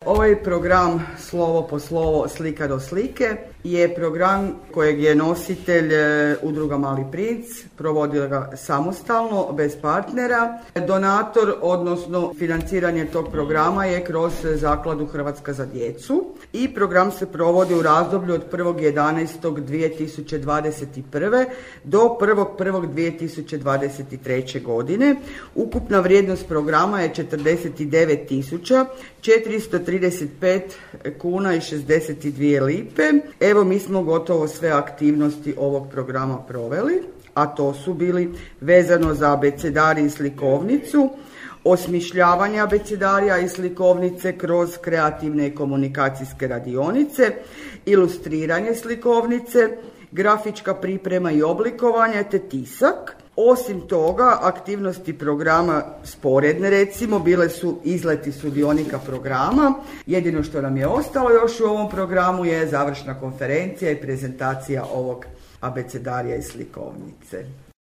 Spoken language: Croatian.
Ovaj program Slovo po slovo, slika do slike je program kojeg je nositelj Udruga Mali princ, provodila ga samostalno, bez partnera. Donator, odnosno financiranje tog programa je kroz Zakladu Hrvatska za djecu i program se provodi u razdoblju od 1.11.2021. do 1.1.2023. godine. Ukupna vrijednost programa je 49.435 kuna i 62 lipe. Evo, mi smo gotovo sve aktivnosti ovog programa proveli, a to su bili vezano za abecedarij i slikovnicu, osmišljavanje abecedarija i slikovnice kroz kreativne i komunikacijske radionice, ilustriranje slikovnice, grafička priprema i oblikovanje te tisak. Osim toga, aktivnosti programa sporedne, recimo, bile su izleti sudionika programa. Jedino što nam je ostalo još u ovom programu je završna konferencija i prezentacija ovog abecedarija i slikovnice.